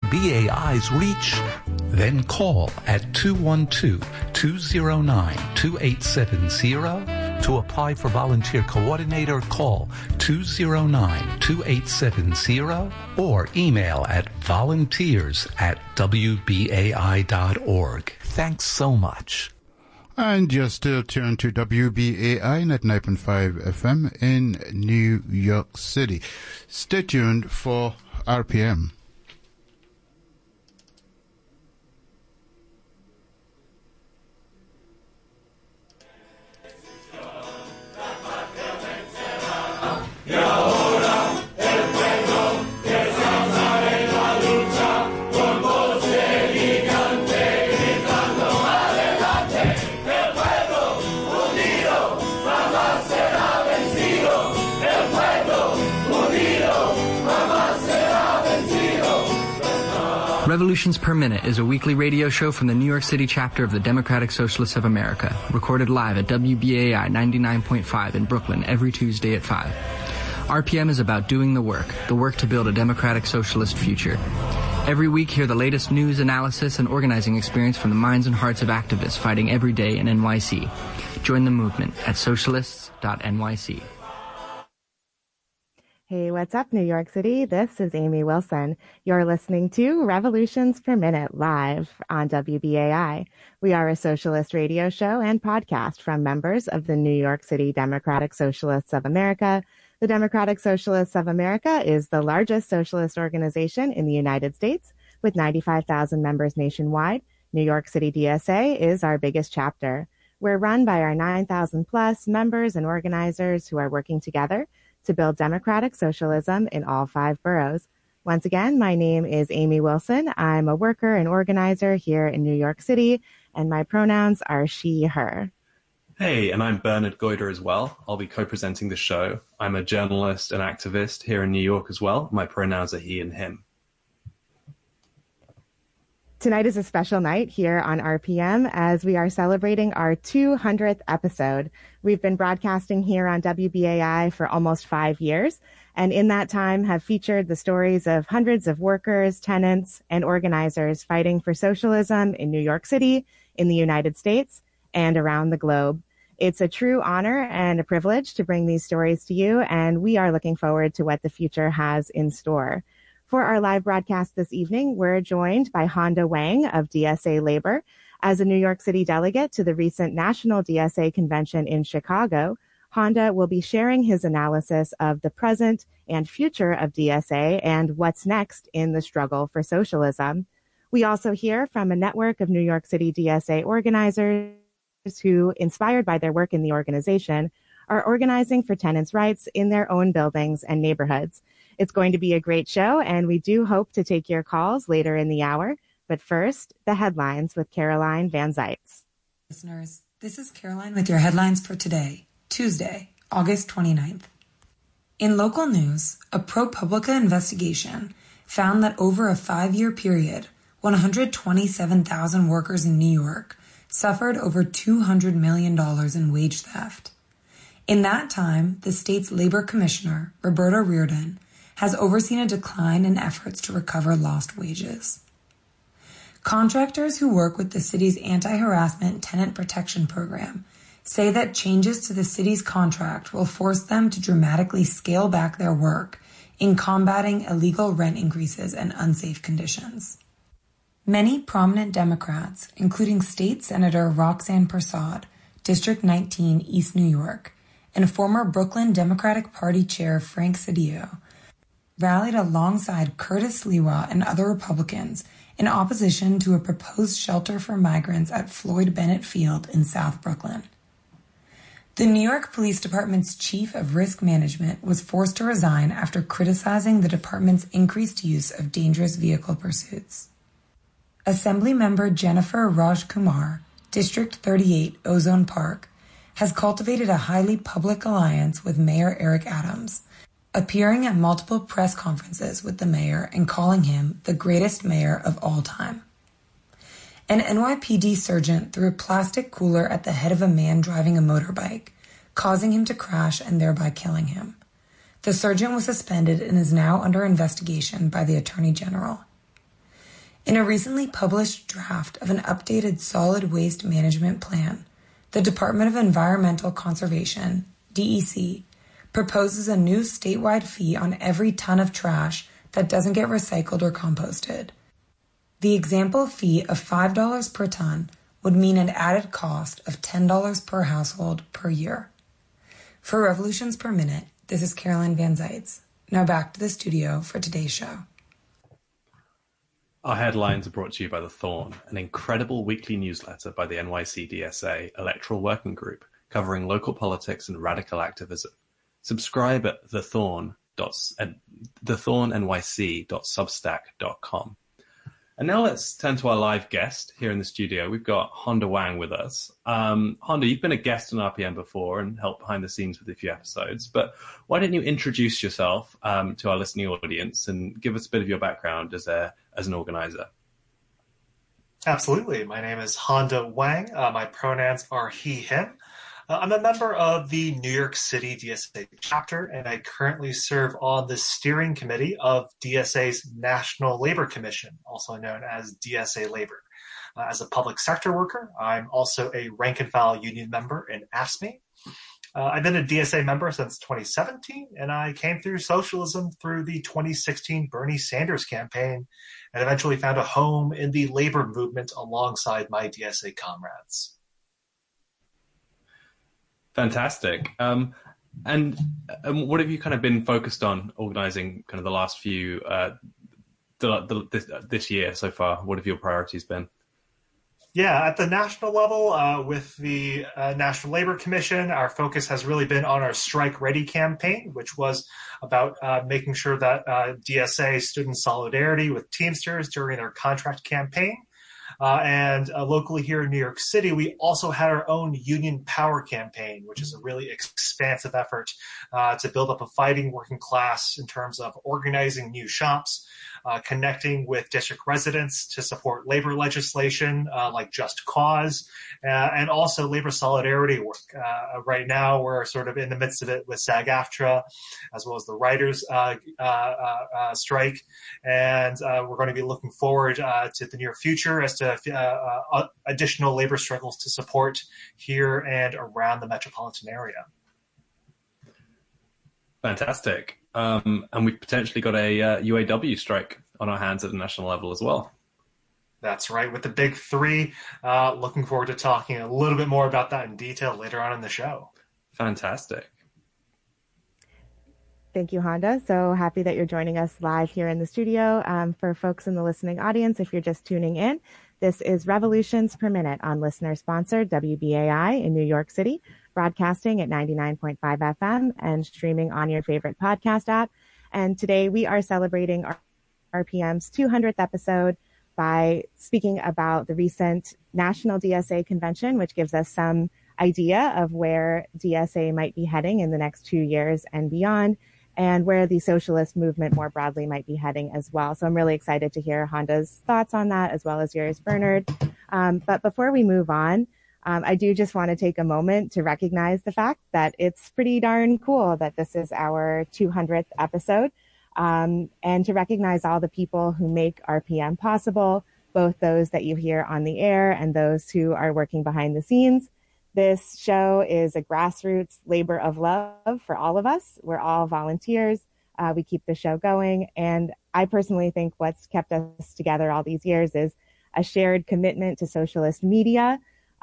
WBAI's reach? Then call at 212-209-2870. To apply for volunteer coordinator, call 209-2870 or email at volunteers@wbai.org. Thanks so much. And you're still tuned to WBAI 99.5 FM in New York City. Stay tuned for RPM. Revolutions Per Minute is a weekly radio show from the New York City chapter of the Democratic Socialists of America, recorded live at WBAI 99.5 in Brooklyn every Tuesday at 5. RPM is about doing the work to build a democratic socialist future. Every week, hear the latest news, analysis, and organizing experience from the minds and hearts of activists fighting every day in NYC. Join the movement at socialists.nyc. Hey, what's up, New York City? This is Amy Wilson. You're listening to Revolutions Per Minute live on WBAI. We are a socialist radio show and podcast from members of the New York City Democratic Socialists of America. The Democratic Socialists of America is the largest socialist organization in the United States with 95,000 members nationwide. New York City DSA is our biggest chapter. We're run by our 9,000 plus members and organizers who are working together to build democratic socialism in all 5 boroughs. Once again, my name is Amy Wilson. I'm a worker and organizer here in New York City, and my pronouns are she, her. Hey, and I'm Bernard Goyder as well. I'll be co-presenting the show. I'm a journalist and activist here in New York as well. My pronouns are he and him. Tonight is a special night here on RPM as we are celebrating our 200th episode. We've been broadcasting here on WBAI for almost 5 years, and in that time have featured the stories of hundreds of workers, tenants, and organizers fighting for socialism in New York City, in the United States, and around the globe. It's a true honor and a privilege to bring these stories to you, and we are looking forward to what the future has in store. For our live broadcast this evening, we're joined by Honda Wang of DSA Labor. As a New York City delegate to the recent National DSA Convention in Chicago, Honda will be sharing his analysis of the present and future of DSA and what's next in the struggle for socialism. We also hear from a network of New York City DSA organizers who, inspired by their work in the organization, are organizing for tenants' rights in their own buildings and neighborhoods. It's going to be a great show, and we do hope to take your calls later in the hour. But first, the headlines with Caroline Van Zeitz. Listeners, this is Caroline with your headlines for today, Tuesday, August 29th. In local news, a ProPublica investigation found that over a 5-year period, 127,000 workers in New York suffered over $200 million in wage theft. In that time, the state's labor commissioner, Roberta Reardon, has overseen a decline in efforts to recover lost wages. Contractors who work with the city's anti-harassment tenant protection program say that changes to the city's contract will force them to dramatically scale back their work in combating illegal rent increases and unsafe conditions. Many prominent Democrats, including State Senator Roxanne Persaud, District 19, East New York, and former Brooklyn Democratic Party Chair Frank Sedillo, rallied alongside Curtis Sliwa and other Republicans in opposition to a proposed shelter for migrants at Floyd Bennett Field in South Brooklyn. The New York Police Department's chief of risk management was forced to resign after criticizing the department's increased use of dangerous vehicle pursuits. Assemblymember Jennifer Rajkumar, District 38, Ozone Park, has cultivated a highly public alliance with Mayor Eric Adams, appearing at multiple press conferences with the mayor and calling him the greatest mayor of all time. An NYPD sergeant threw a plastic cooler at the head of a man driving a motorbike, causing him to crash and thereby killing him. The sergeant was suspended and is now under investigation by the Attorney General. In a recently published draft of an updated solid waste management plan, the Department of Environmental Conservation, DEC, proposes a new statewide fee on every ton of trash that doesn't get recycled or composted. The example fee of $5 per ton would mean an added cost of $10 per household per year. For Revolutions Per Minute, this is Caroline Van Zeitz. Now back to the studio for today's show. Our headlines are brought to you by The Thorn, an incredible weekly newsletter by the NYC DSA Electoral Working Group covering local politics and radical activism. Subscribe at thethornnyc.substack.com. And now let's turn to our live guest here in the studio. We've got Honda Wang with us. Honda, you've been a guest on RPM before and helped behind the scenes with a few episodes, but why don't you introduce yourself to our listening audience and give us a bit of your background as an organizer? Absolutely. My name is Honda Wang. My pronouns are he, him. I'm a member of the New York City DSA chapter, and I currently serve on the steering committee of DSA's National Labor Commission, also known as DSA Labor. As a public sector worker, I'm also a rank-and-file union member in AFSCME. I've been a DSA member since 2017, and I came through socialism through the 2016 Bernie Sanders campaign and eventually found a home in the labor movement alongside my DSA comrades. Fantastic. And what have you kind of been focused on organizing kind of the last few, this year so far? What have your priorities been? Yeah, at the national level, with the National Labor Commission, our focus has really been on our Strike Ready campaign, which was about making sure that DSA stood in solidarity with Teamsters during their contract campaign. And locally here in New York City, we also had our own Union Power campaign, which is a really expansive effort to build up a fighting working class in terms of organizing new shops, connecting with district residents to support labor legislation like Just Cause, and also labor solidarity work. Right now, we're sort of in the midst of it with SAG-AFTRA, as well as the writers' strike. And we're going to be looking forward to the near future as to additional labor struggles to support here and around the metropolitan area. Fantastic. And we've potentially got a UAW strike on our hands at the national level as well. That's right, with the big three. Looking forward to talking a little bit more about that in detail later on in the show. Fantastic. Thank you, Honda. So happy that you're joining us live here in the studio. For folks in the listening audience, if you're just tuning in, this is Revolutions Per Minute on listener-sponsored WBAI in New York City, broadcasting at 99.5 FM and streaming on your favorite podcast app. And today we are celebrating RPM's 200th episode by speaking about the recent National DSA Convention, which gives us some idea of where DSA might be heading in the next 2 years and beyond, and where the socialist movement more broadly might be heading as well. So I'm really excited to hear Honda's thoughts on that, as well as yours, Bernard. But before we move on, I do just want to take a moment to recognize the fact that it's pretty darn cool that this is our 200th episode, and to recognize all the people who make RPM possible, both those that you hear on the air and those who are working behind the scenes. This show is a grassroots labor of love for all of us. We're all volunteers. We keep the show going. And I personally think what's kept us together all these years is a shared commitment to socialist media,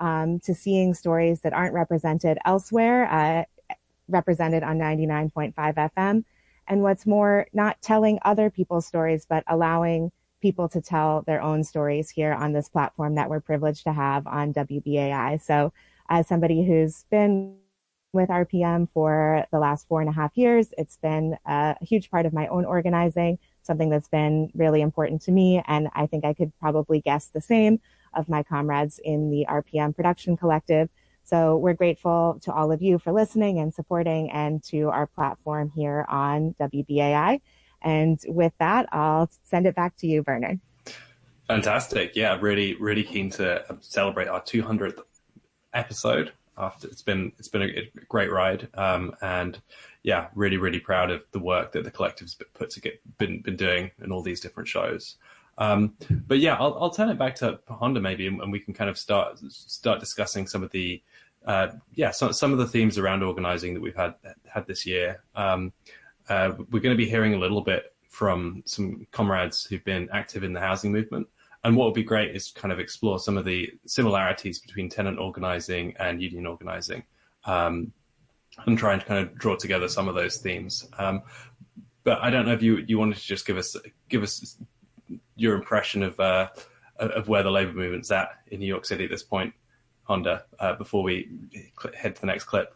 to seeing stories that aren't represented elsewhere, represented on 99.5 FM. And what's more, not telling other people's stories, but allowing people to tell their own stories here on this platform that we're privileged to have on WBAI. So as somebody who's been with RPM for the last 4.5 years, it's been a huge part of my own organizing, something that's been really important to me. And I think I could probably guess the same of my comrades in the RPM production collective. So we're grateful to all of you for listening and supporting, and to our platform here on WBAI. And with that, I'll send it back to you, Bernard. Fantastic. Yeah, really, really keen to celebrate our 200th episode. After it's been a great ride, and yeah, really, really proud of the work that the collective's been doing in all these different shows. But yeah, I'll turn it back to Honda maybe, and we can kind of start discussing some of the some of the themes around organizing that we've had this year. We're going to be hearing a little bit from some comrades who've been active in the housing movement. And what would be great is to kind of explore some of the similarities between tenant organizing and union organizing, and try and kind of draw together some of those themes. But I don't know if you wanted to just give us your impression of where the labor movement's at in New York City at this point, Honda, before we head to the next clip.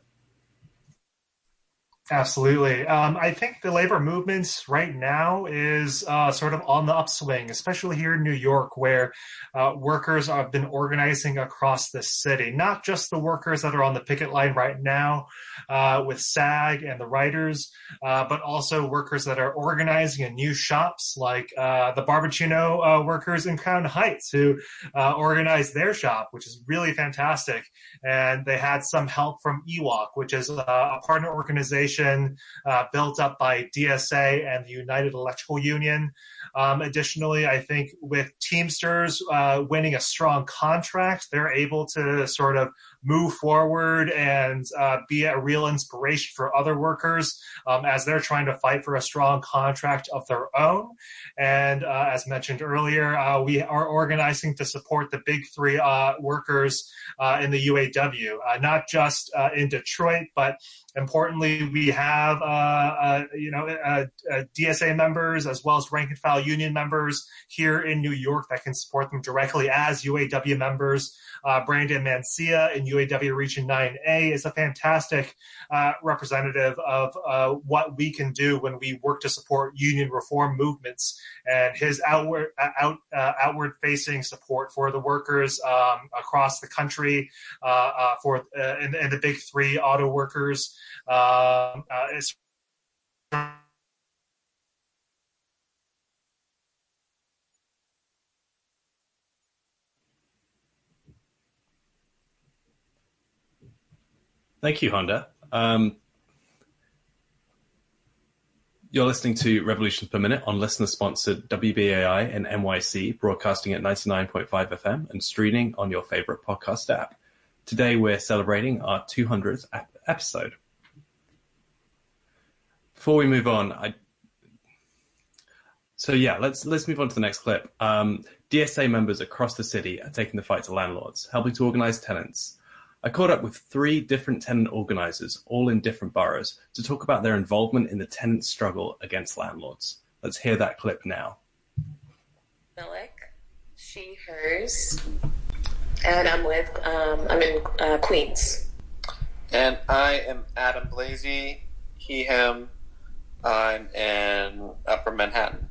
Absolutely. I think the labor movement right now is sort of on the upswing, especially here in New York, where workers have been organizing across the city. Not just the workers that are on the picket line right now with SAG and the writers, but also workers that are organizing in new shops like the Barbuccino workers in Crown Heights who organized their shop, which is really fantastic. And they had some help from EWOC, which is a partner organization built up by DSA and the United Electrical Union. Additionally, I think with Teamsters winning a strong contract, they're able to sort of move forward and be a real inspiration for other workers as they're trying to fight for a strong contract of their own. And as mentioned earlier, we are organizing to support the big three workers in the UAW, not just in Detroit, but importantly, we have DSA members as well as rank and file union members here in New York that can support them directly as UAW members. Brandon Mancia in UAW Region 9A is a fantastic representative of what we can do when we work to support union reform movements, and his outward-facing support for the workers across the country, and the big three auto workers is. Thank you, Honda. You're listening to Revolutions Per Minute on listener-sponsored WBAI in NYC, broadcasting at 99.5 FM and streaming on your favorite podcast app. Today, we're celebrating our 200th episode. Before we move on, let's move on to the next clip. DSA members across the city are taking the fight to landlords, helping to organize tenants. I caught up with 3 different tenant organizers, all in different boroughs, to talk about their involvement in the tenant struggle against landlords. Let's hear that clip now. Milik, she, hers, and I'm in Queens. And I am Adam Blasey, he, him. I'm in Upper Manhattan.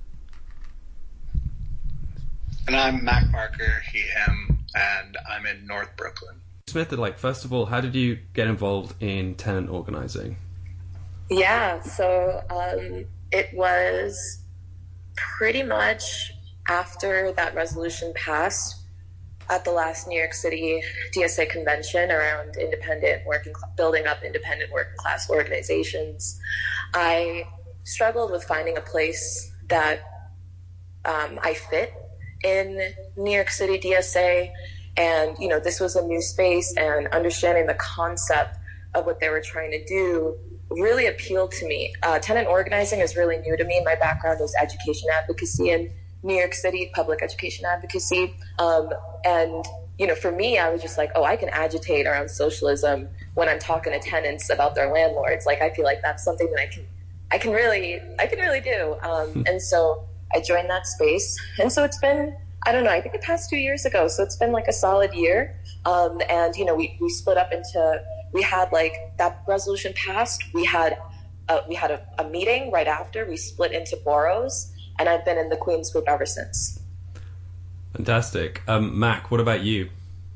And I'm Mac Parker, he, him, and I'm in North Brooklyn. Smith, first of all, how did you get involved in tenant organizing? Yeah, so it was pretty much after that resolution passed at the last New York City DSA convention around building up independent working class organizations. I struggled with finding a place that I fit in New York City DSA. And, this was a new space, and understanding the concept of what they were trying to do really appealed to me. Tenant organizing is really new to me. My background is education advocacy in New York City, public education advocacy. And, for me, I was just like, I can agitate around socialism when I'm talking to tenants about their landlords. Like, I feel like that's something that I can really do. And so I joined that space. And so it's been, I don't know, I think it passed 2 years ago. So it's been like a solid year. And, we split up into, we had like that resolution passed. We had a meeting right after. We split into boroughs, and I've been in the Queens group ever since. Fantastic. Mac, what about you?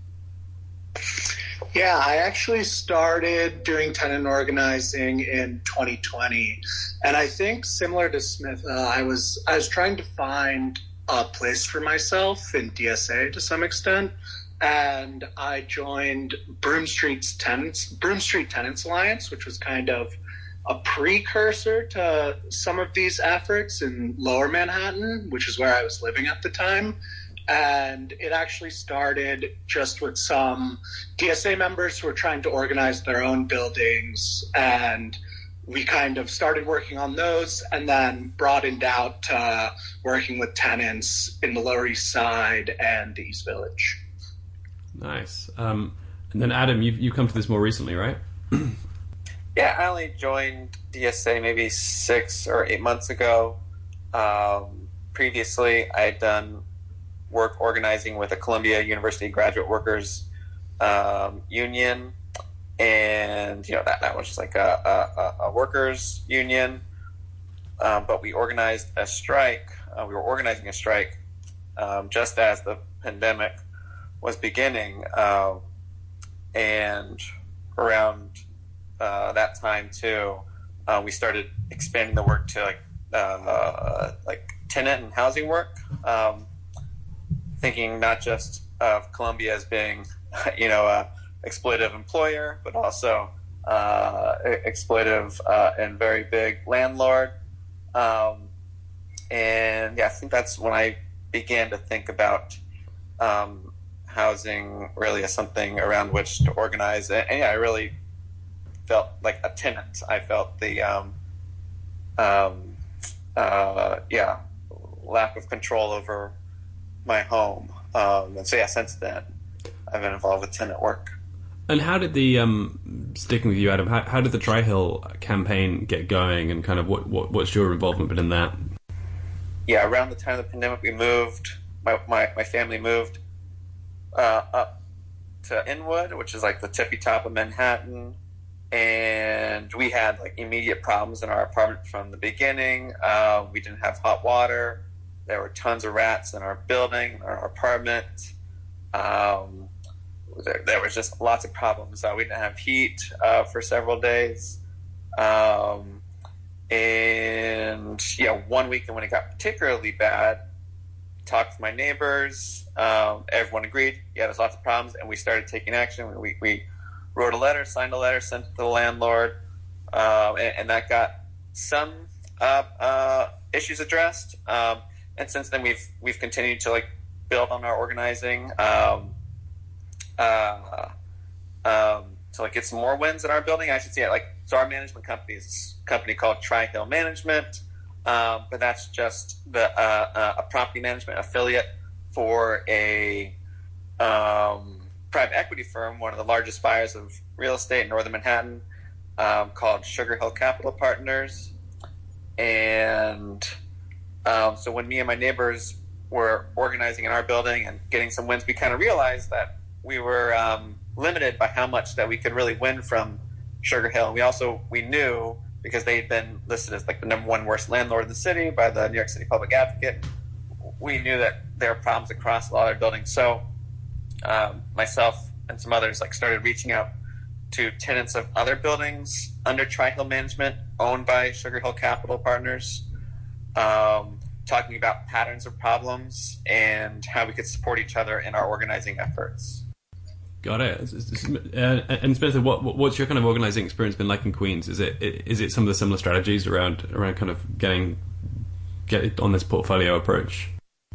Yeah, I actually started doing tenant organizing in 2020. And I think similar to Smith, I was trying to find a place for myself in DSA to some extent, and I joined Broome Street Tenants Alliance, which was kind of a precursor to some of these efforts in Lower Manhattan, which is where I was living at the time. And it actually started just with some DSA members who were trying to organize their own buildings, and we kind of started working on those and then broadened out to working with tenants in the Lower East Side and the East Village. Nice. And then Adam, you've come to this more recently, right? Yeah, I only joined DSA maybe 6 or 8 months ago. Previously, I had done work organizing with the Columbia University Graduate Workers Union, and that was just like a workers union. But we organized a strike. We were organizing a strike just as the pandemic was beginning, and around that time too, we started expanding the work to like tenant and housing work, thinking not just of Columbia as being a exploitative employer, but also exploitative and very big landlord. And yeah, I think that's when I began to think about housing really as something around which to organize. And yeah, I really felt like a tenant. I felt the lack of control over my home. And so yeah, since then I've been involved with tenant work. And how did the sticking with you, Adam? How did the Tri-Hill campaign get going, and kind of what's your involvement been in that? Yeah, around the time of the pandemic, we moved. My family moved up to Inwood, which is like the tippy top of Manhattan, and we had like immediate problems in our apartment from the beginning. We didn't have hot water. There were tons of rats in our building, in our apartment. There was just lots of problems. We didn't have heat for several days. And yeah, one weekend when it got particularly bad, talked with my neighbors. Everyone agreed. Yeah, there's lots of problems, and we started taking action. We wrote a letter, signed a letter, sent it to the landlord, and that got some issues addressed. And since then, we've continued to like build on our organizing. To like get some more wins in our building, I should say. So our management company is a company called Tri-Hill Management, but that's just a property management affiliate for a private equity firm, one of the largest buyers of real estate in northern Manhattan, called Sugar Hill Capital Partners. And so when me and my neighbors were organizing in our building and getting some wins, we kind of realized that we were limited by how much that we could really win from Sugar Hill. We knew, because they had been listed as like the #1 worst landlord in the city by the New York City Public Advocate, we knew that there are problems across a lot of buildings. So myself and some others started reaching out to tenants of other buildings under Tri-Hill Management owned by Sugar Hill Capital Partners, talking about patterns of problems and how we could support each other in our organizing efforts. Got it. And Spencer, what's your kind of organizing experience been like in Queens? Is it some of the similar strategies around kind of get on this portfolio approach?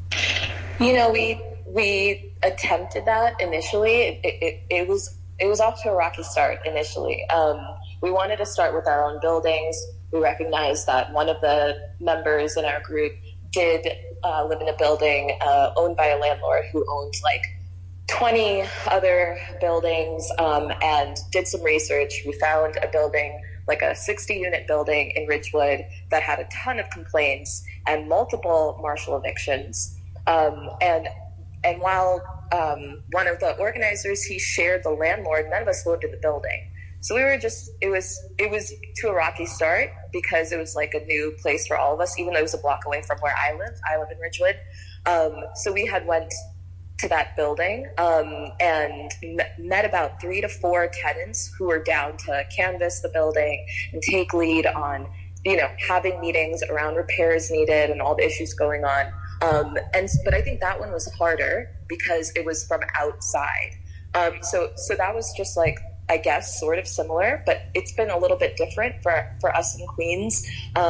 We attempted that initially. It was off to a rocky start initially. We wanted to start with our own buildings. We recognized that one of the members in our group did live in a building owned by a landlord who owned 20 other buildings, and did some research. We found a building, a 60-unit building in Ridgewood that had a ton of complaints and multiple Marshall evictions. And while one of the organizers, he shared the landlord, none of us lived in the building. So we were it was to a rocky start because it was a new place for all of us, even though it was a block away from where I live. I live in Ridgewood. So we had went to that building and met about 3 to 4 tenants who were down to canvass the building and take lead on, having meetings around repairs needed and all the issues going on. But I think that one was harder because it was from outside. So that was just I guess, sort of similar, but it's been a little bit different for us in Queens.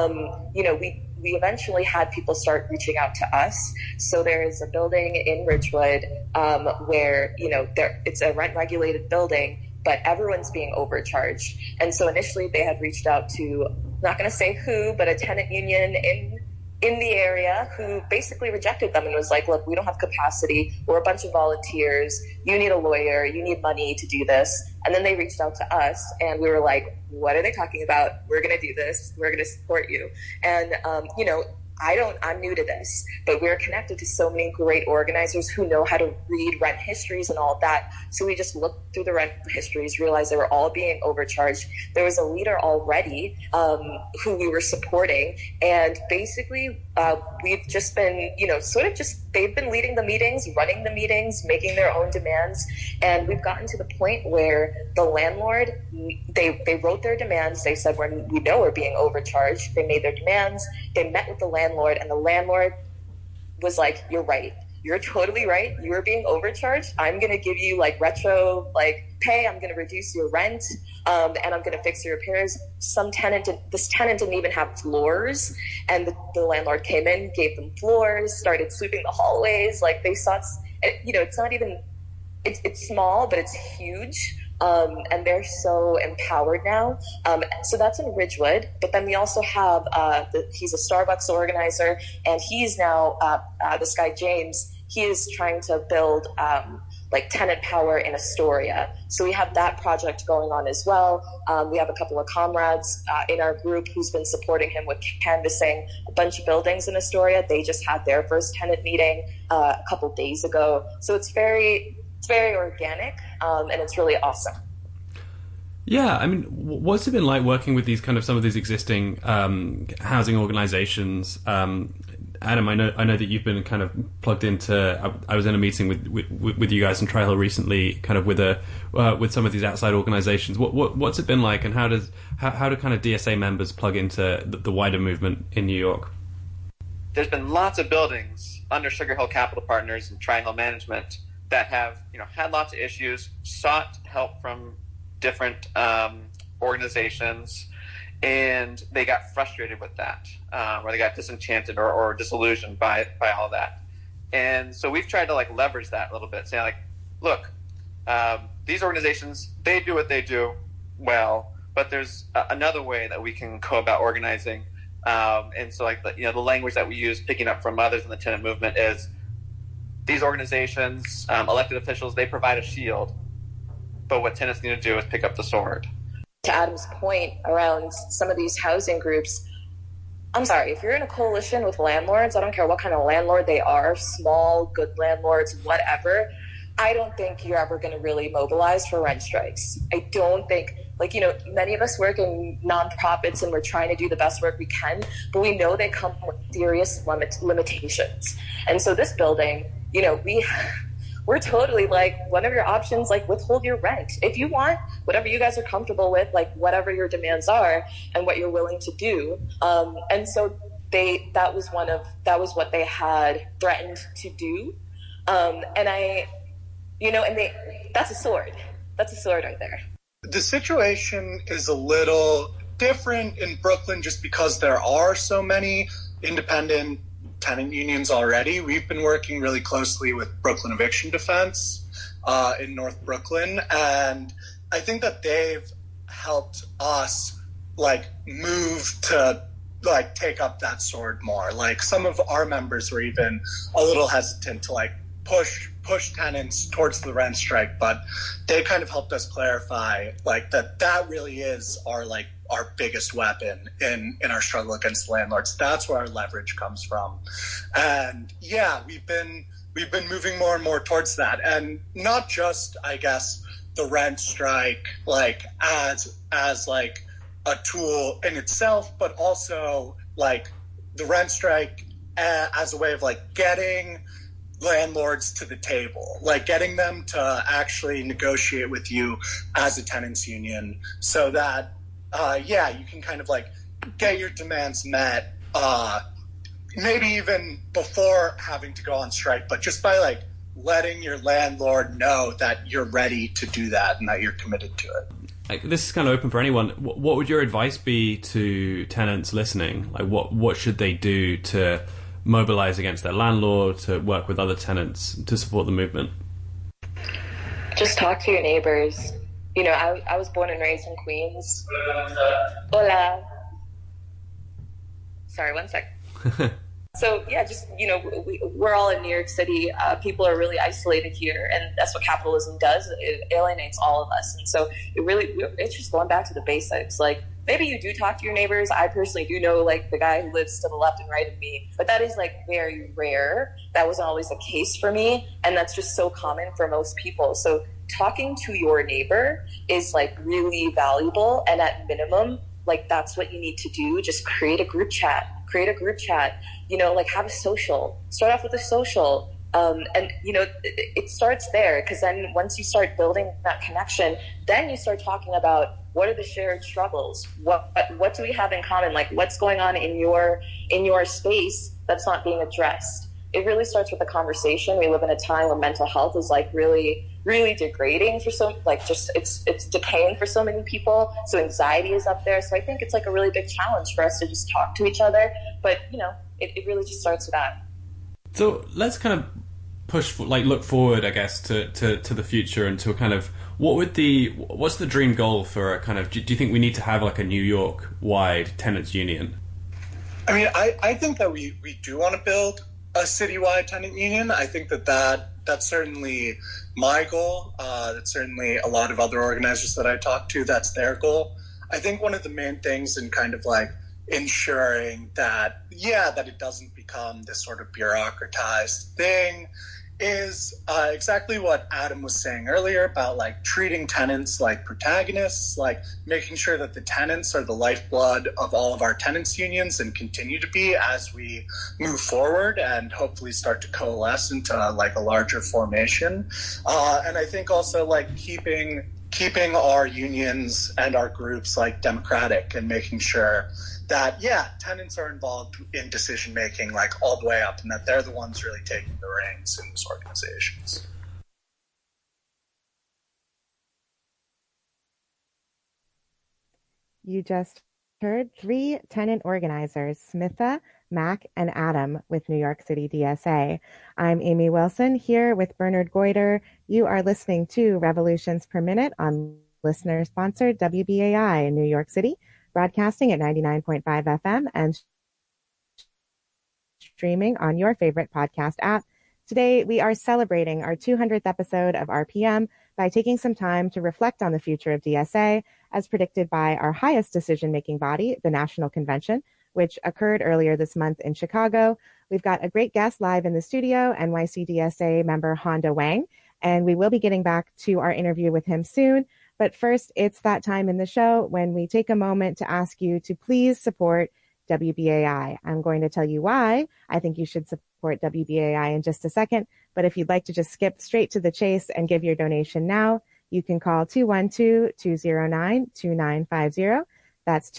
We eventually had people start reaching out to us. So there's a building in Ridgewood where, it's a rent-regulated building, but everyone's being overcharged. And so initially they had reached out to, not going to say who, but a tenant union in the area who basically rejected them and was like, look, we don't have capacity. We're a bunch of volunteers. You need a lawyer. You need money to do this. And then they reached out to us and we were like, what are they talking about? We're going to do this. We're going to support you. And, I'm new to this, but we're connected to so many great organizers who know how to read rent histories and all of that. So we just looked through the rent histories, realized they were all being overcharged. There was a leader already who we were supporting. And basically, we've just been, they've been leading the meetings, running the meetings, making their own demands. And we've gotten to the point where the landlord, they wrote their demands. They said, we know we're being overcharged. They made their demands. They met with the landlord, and the landlord was like, you're right. You're totally right. You are being overcharged. I'm going to give you retro pay. I'm going to reduce your rent, and I'm going to fix your repairs. This tenant didn't even have floors, and the landlord came in, gave them floors, started sweeping the hallways. They saw, it's not even, it's small, but it's huge. And they're so empowered now. So that's in Ridgewood. But then we also have, he's a Starbucks organizer, and he's now, this guy, James, he is trying to build, tenant power in Astoria. So we have that project going on as well. We have a couple of comrades, in our group who's been supporting him with canvassing a bunch of buildings in Astoria. They just had their first tenant meeting, a couple days ago. So it's very organic, and it's really awesome. Yeah, I mean, what's it been like working with these some of these existing housing organizations? Adam, I know that you've been kind of plugged into. I was in a meeting with you guys in Tri Hill recently, with some of these outside organizations. What's it been like, and how do kind of DSA members plug into the wider movement in New York? There's been lots of buildings under Sugar Hill Capital Partners and Tri Hill Management that have had lots of issues, sought help from different organizations, and they got frustrated with that, or they got disenchanted or disillusioned by all of that. And so we've tried to leverage that a little bit, saying look, these organizations, they do what they do well, but there's another way that we can go about organizing. And so the language that we use, picking up from others in the tenant movement, is these organizations, elected officials, they provide a shield, but what tenants need to do is pick up the sword. To Adam's point around some of these housing groups, I'm sorry, if you're in a coalition with landlords, I don't care what kind of landlord they are, small, good landlords, whatever, I don't think you're ever going to really mobilize for rent strikes. I don't think, many of us work in nonprofits and we're trying to do the best work we can, but we know they come with serious limitations. And so this building, we're totally one of your options, withhold your rent. If you want, whatever you guys are comfortable with, whatever your demands are and what you're willing to do. And so that was what they had threatened to do. That's a sword. That's a sword right there. The situation is a little different in Brooklyn just because there are so many independent tenant unions already. We've been working really closely with Brooklyn Eviction Defense in North Brooklyn, and I think that they've helped us move to take up that sword more. Some of our members were even a little hesitant to push tenants towards the rent strike, but they kind of helped us clarify that really is our biggest weapon in our struggle against landlords. That's where our leverage comes from. And yeah, we've been moving more and more towards that. And not just, I guess, the rent strike, as a tool in itself, but also the rent strike as a way of getting landlords to the table, getting them to actually negotiate with you as a tenants union so that you can kind of get your demands met, maybe even before having to go on strike, but just by letting your landlord know that you're ready to do that and that you're committed to it. Like, this is kind of open for anyone. What would your advice be to tenants listening? Like, what should they do to mobilize against their landlord, to work with other tenants to support the movement? Just talk to your neighbors. You know, I was born and raised in Queens. Hola. Sorry, one sec. So, yeah, just, you know, we're all in New York City. People are really isolated here, and that's what capitalism does. It alienates all of us. And so it's just going back to the basics. Like, maybe you do talk to your neighbors. I personally do know, like, the guy who lives to the left and right of me, but that is, like, very rare. That wasn't always the case for me, and that's just so common for most people. So talking to your neighbor is, like, really valuable, and at minimum, like, that's what you need to do. Just create a group chat. You know, like, have a social. Start off with a social. And, you know, it starts there, because then once you start building that connection, then you start talking about what are the shared struggles? What do we have in common? Like, what's going on in your space that's not being addressed? It really starts with a conversation. We live in a time where mental health is, like, really, really degrading for some, like, just it's decaying for so many people. So anxiety is up there. So I think it's, like, a really big challenge for us to just talk to each other. But, you know, it really just starts with that. So let's kind of look forward, I guess, to the future, and to a kind of, what's the dream goal for a kind of, do you think we need to have, like, a New York wide tenants union? I mean, I think that we do want to build a citywide tenant union. I think that's certainly my goal. That's certainly a lot of other organizers that I talk to, that's their goal. I think one of the main things in kind of, like, ensuring that it doesn't become this sort of bureaucratized thing is exactly what Adam was saying earlier about, like, treating tenants like protagonists, like making sure that the tenants are the lifeblood of all of our tenants unions and continue to be as we move forward and hopefully start to coalesce into, like, a larger formation. And I think also, like, keeping our unions and our groups, like, democratic, and making sure that, tenants are involved in decision-making, like, all the way up, and that they're the ones really taking the reins in these organizations. You just heard 3 tenant organizers, Smitha, Mac, and Adam with New York City DSA. I'm Amy Wilson, here with Bernard Goiter. You are listening to Revolutions Per Minute on listener-sponsored WBAI in New York City, broadcasting at 99.5 FM and streaming on your favorite podcast app. Today, we are celebrating our 200th episode of RPM by taking some time to reflect on the future of DSA, as predicted by our highest decision-making body, the National Convention, which occurred earlier this month in Chicago. We've got a great guest live in the studio, NYC DSA member Honda Wang, and we will be getting back to our interview with him soon. But first, it's that time in the show when we take a moment to ask you to please support WBAI. I'm going to tell you why I think you should support WBAI in just a second. But if you'd like to just skip straight to the chase and give your donation now, you can call 212-209-2950. That's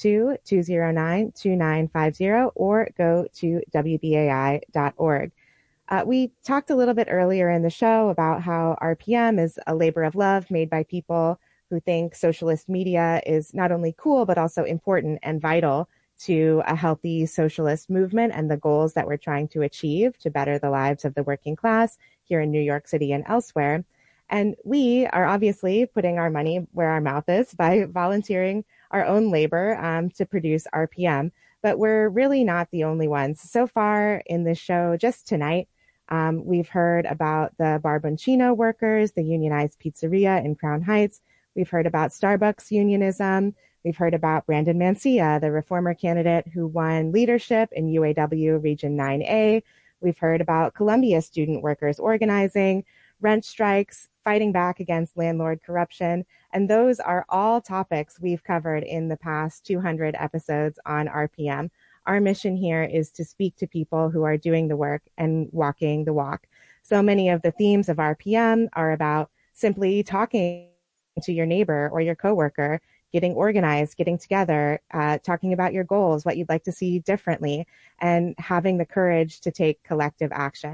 212-209-2950, or go to WBAI.org. We talked a little bit earlier in the show about how RPM is a labor of love made by people who think socialist media is not only cool, but also important and vital to a healthy socialist movement and the goals that we're trying to achieve to better the lives of the working class here in New York City and elsewhere. And we are obviously putting our money where our mouth is by volunteering our own labor to produce RPM. But we're really not the only ones. So far in this show, just tonight, we've heard about the Barboncino workers, the unionized pizzeria in Crown Heights. We've heard about Starbucks unionism. We've heard about Brandon Mancia, the reformer candidate who won leadership in UAW Region 9A. We've heard about Columbia student workers organizing, rent strikes, fighting back against landlord corruption. And those are all topics we've covered in the past 200 episodes on RPM. Our mission here is to speak to people who are doing the work and walking the walk. So many of the themes of RPM are about simply talking to your neighbor or your coworker, getting organized, getting together, talking about your goals, what you'd like to see differently, and having the courage to take collective action.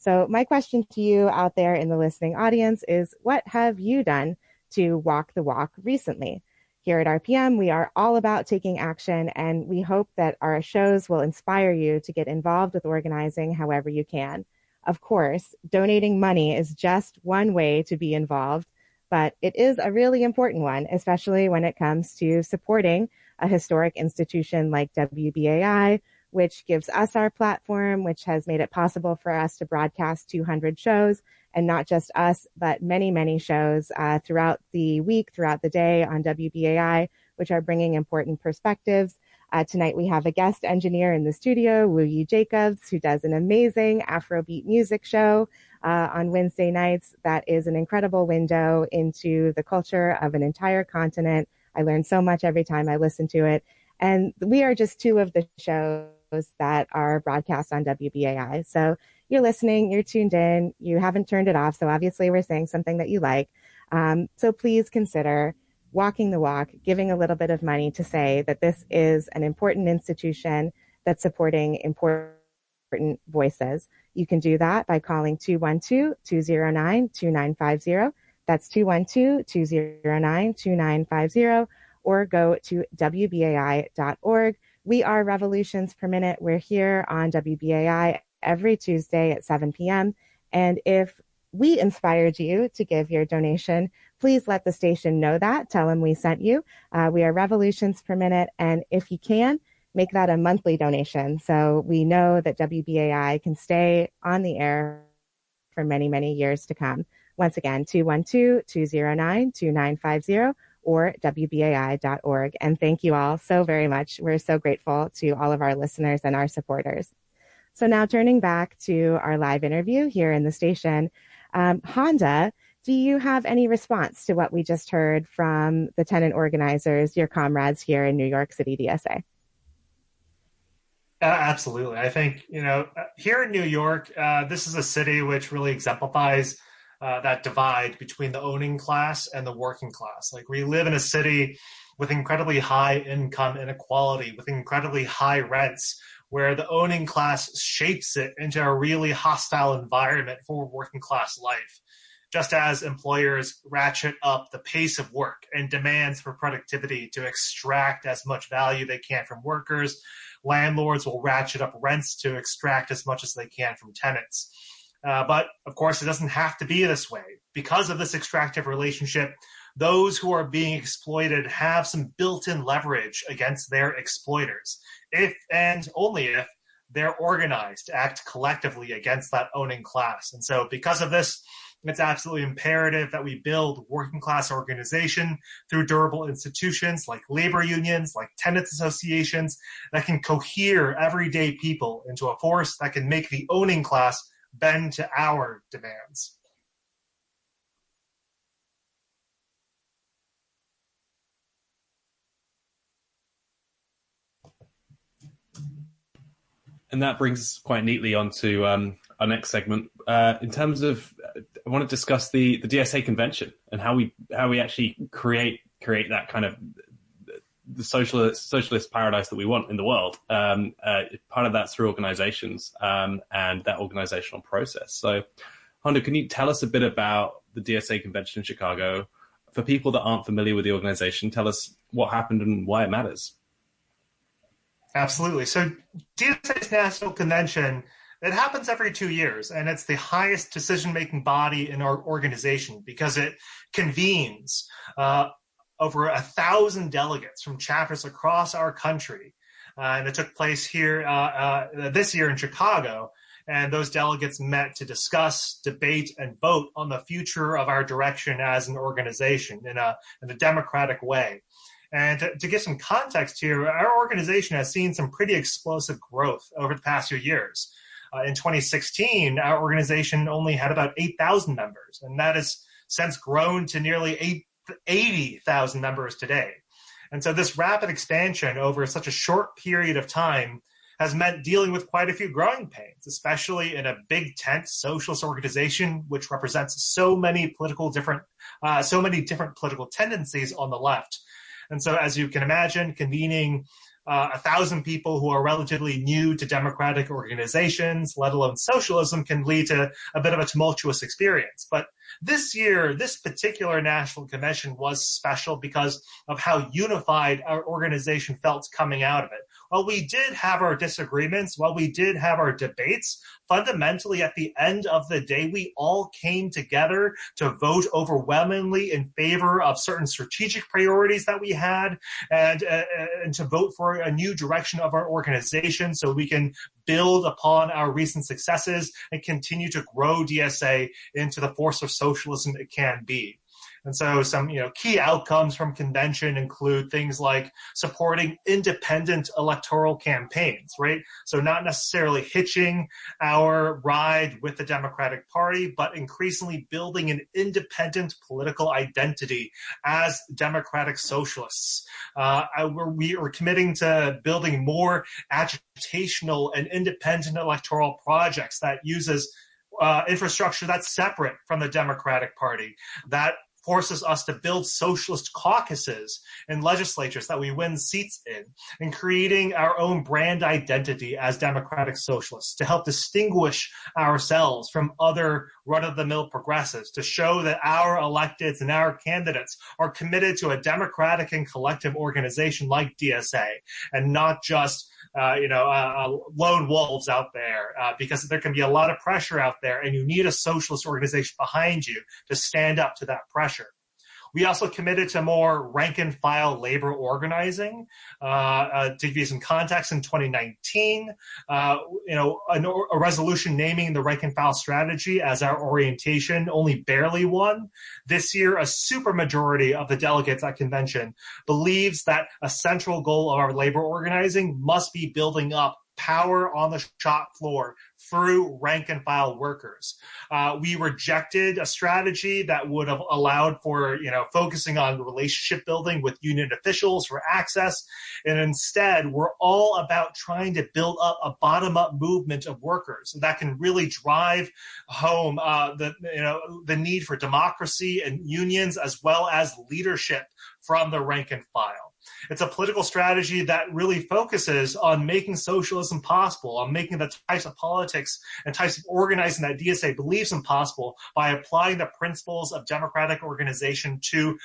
So my question to you out there in the listening audience is, what have you done to walk the walk recently? Here at RPM, we are all about taking action, and we hope that our shows will inspire you to get involved with organizing however you can. Of course, donating money is just one way to be involved, but it is a really important one, especially when it comes to supporting a historic institution like WBAI, which gives us our platform, which has made it possible for us to broadcast 200 shows, and not just us, but many, many shows throughout the week, throughout the day on WBAI, which are bringing important perspectives. Tonight we have a guest engineer in the studio, Wooyi Jacobs, who does an amazing Afrobeat music show on Wednesday nights. That is an incredible window into the culture of an entire continent. I learn so much every time I listen to it. And we are just two of the shows that are broadcast on WBAI. So you're listening, you're tuned in, you haven't turned it off. So obviously we're saying something that you like. So please consider walking the walk, giving a little bit of money to say that this is an important institution that's supporting important voices. You can do that by calling 212-209-2950. That's 212-209-2950, or go to WBAI.org. We are Revolutions Per Minute. We're here on WBAI every Tuesday at 7 p.m. And if we inspired you to give your donation, please let the station know that. Tell them we sent you. We are Revolutions Per Minute. And if you can, make that a monthly donation, so we know that WBAI can stay on the air for many, many years to come. Once again, 212-209-2950 or WBAI.org. And thank you all so very much. We're so grateful to all of our listeners and our supporters. So now turning back to our live interview here in the station, Honda, do you have any response to what we just heard from the tenant organizers, your comrades here in New York City DSA? Absolutely. I think, here in New York, this is a city which really exemplifies that divide between the owning class and the working class. Like, we live in a city with incredibly high income inequality, with incredibly high rents, where the owning class shapes it into a really hostile environment for working class life. Just as employers ratchet up the pace of work and demands for productivity to extract as much value they can from workers, landlords will ratchet up rents to extract as much as they can from tenants. But of course, it doesn't have to be this way. Because of this extractive relationship, those who are being exploited have some built-in leverage against their exploiters, if and only if they're organized to act collectively against that owning class. And so because of this, it's absolutely imperative that we build working class organization through durable institutions like labor unions, like tenants associations, that can cohere everyday people into a force that can make the owning class bend to our demands. And that brings us quite neatly onto our next segment. In terms of, I want to discuss the DSA convention and how we actually create that kind of the socialist paradise that we want in the world. Part of that's through organizations and that organizational process. So, Honda, can you tell us a bit about the DSA convention in Chicago? For people that aren't familiar with the organization, tell us what happened and why it matters. Absolutely. So DSA's National Convention, it happens every 2 years, and it's the highest decision-making body in our organization because it convenes over 1,000 delegates from chapters across our country. And it took place here this year in Chicago, and those delegates met to discuss, debate, and vote on the future of our direction as an organization in a democratic way. And to give some context here, our organization has seen some pretty explosive growth over the past few years. In 2016, our organization only had about 8,000 members, and that has since grown to nearly 80,000 members today. And so this rapid expansion over such a short period of time has meant dealing with quite a few growing pains, especially in a big tent socialist organization, which represents so many different political tendencies on the left. And so, as you can imagine, convening 1,000 people who are relatively new to democratic organizations, let alone socialism, can lead to a bit of a tumultuous experience. But this year, this particular national convention was special because of how unified our organization felt coming out of it. While we did have our disagreements, while we did have our debates, fundamentally at the end of the day, we all came together to vote overwhelmingly in favor of certain strategic priorities that we had and to vote for a new direction of our organization so we can build upon our recent successes and continue to grow DSA into the force of socialism it can be. And so some, key outcomes from convention include things like supporting independent electoral campaigns, right? So not necessarily hitching our ride with the Democratic Party, but increasingly building an independent political identity as democratic socialists. We are committing to building more agitational and independent electoral projects that uses infrastructure that's separate from the Democratic Party, that forces us to build socialist caucuses in legislatures that we win seats in, and creating our own brand identity as democratic socialists to help distinguish ourselves from other run-of-the-mill progressives, to show that our electeds and our candidates are committed to a democratic and collective organization like DSA, and not just lone wolves out there, because there can be a lot of pressure out there, and you need a socialist organization behind you to stand up to that pressure. We also committed to more rank-and-file labor organizing. To give you some context, in 2019, a resolution naming the rank-and-file strategy as our orientation only barely won. This year, a supermajority of the delegates at convention believes that a central goal of our labor organizing must be building up power on the shop floor through rank-and-file workers. We rejected a strategy that would have allowed for, focusing on relationship building with union officials for access. And instead, we're all about trying to build up a bottom-up movement of workers that can really drive home the need for democracy and unions, as well as leadership from the rank and file. It's a political strategy that really focuses on making socialism possible, on making the types of politics and types of organizing that DSA believes in possible by applying the principles of democratic organization to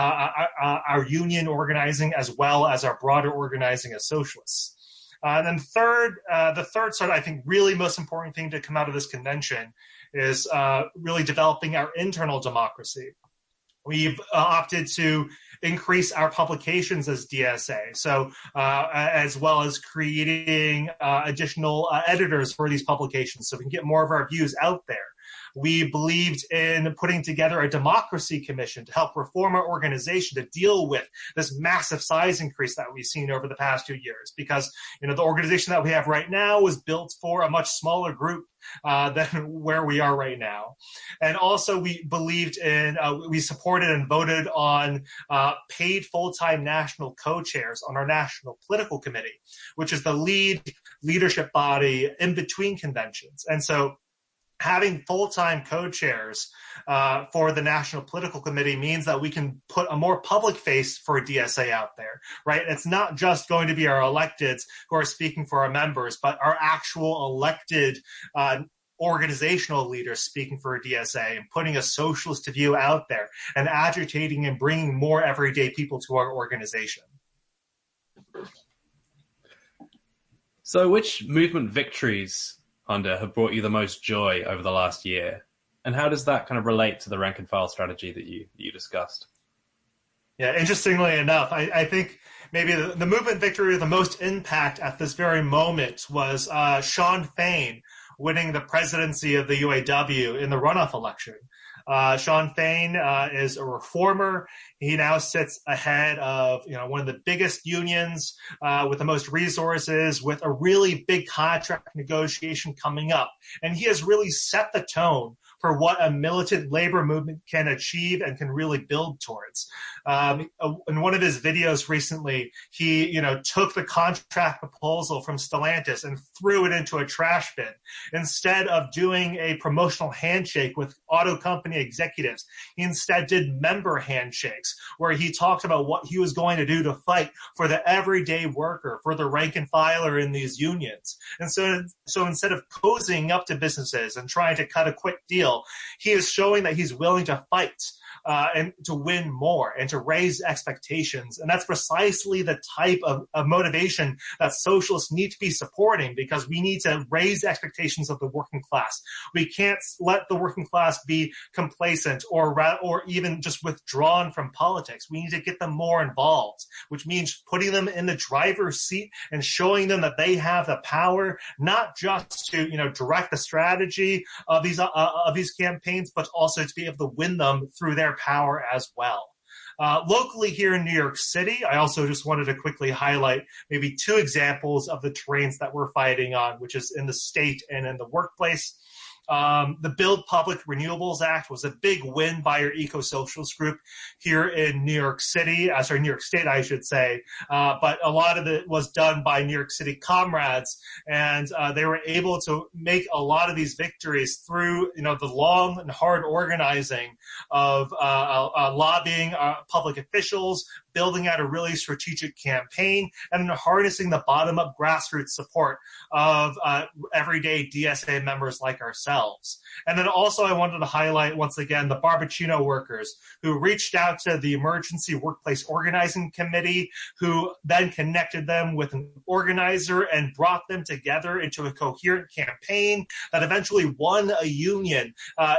our union organizing as well as our broader organizing as socialists. And then the third sort of, I think, really most important thing to come out of this convention is really developing our internal democracy. We've opted to increase our publications as DSA, so as well as creating additional editors for these publications so we can get more of our views out there. We believed in putting together a democracy commission to help reform our organization to deal with this massive size increase that we've seen over the past 2 years, because the organization that we have right now was built for a much smaller group than where we are right now. And also we believed in, we supported and voted on paid full-time national co-chairs on our National Political Committee, which is the leadership body in between conventions. And so having full-time co-chairs for the National Political Committee means that we can put a more public face for DSA out there, right? It's not just going to be our electeds who are speaking for our members, but our actual elected organizational leaders speaking for DSA and putting a socialist view out there and agitating and bringing more everyday people to our organization. So which movement victories, Honda, have brought you the most joy over the last year? And how does that kind of relate to the rank and file strategy that you discussed? Yeah, interestingly enough, I think maybe the movement victory with the most impact at this very moment was Shawn Fain winning the presidency of the UAW in the runoff election. Shawn Fain is a reformer. He now sits ahead of one of the biggest unions with the most resources, with a really big contract negotiation coming up. And he has really set the tone for what a militant labor movement can achieve and can really build towards. In one of his videos recently, he took the contract proposal from Stellantis and threw it into a trash bin. Instead of doing a promotional handshake with auto company executives, he instead did member handshakes where he talked about what he was going to do to fight for the everyday worker, for the rank and filer in these unions. And so instead of cozying up to businesses and trying to cut a quick deal, he is showing that he's willing to fight and to win more and to raise expectations. And that's precisely the type of motivation that socialists need to be supporting, because we need to raise expectations of the working class. We can't let the working class be complacent or even just withdrawn from politics. We need to get them more involved, which means putting them in the driver's seat and showing them that they have the power, not just to direct the strategy of these campaigns, but also to be able to win them through their power as well. Locally here in New York City, I also just wanted to quickly highlight maybe two examples of the terrains that we're fighting on, which is in the state and in the workplace. The Build Public Renewables Act was a big win by our eco-socialist group here in New York City, New York State, I should say. But a lot of it was done by New York City comrades, and they were able to make a lot of these victories through, the long and hard organizing of lobbying public officials, building out a really strategic campaign, and then harnessing the bottom-up grassroots support of everyday DSA members like ourselves. And then also I wanted to highlight once again the Barboncino workers who reached out to the Emergency Workplace Organizing Committee, who then connected them with an organizer and brought them together into a coherent campaign that eventually won a union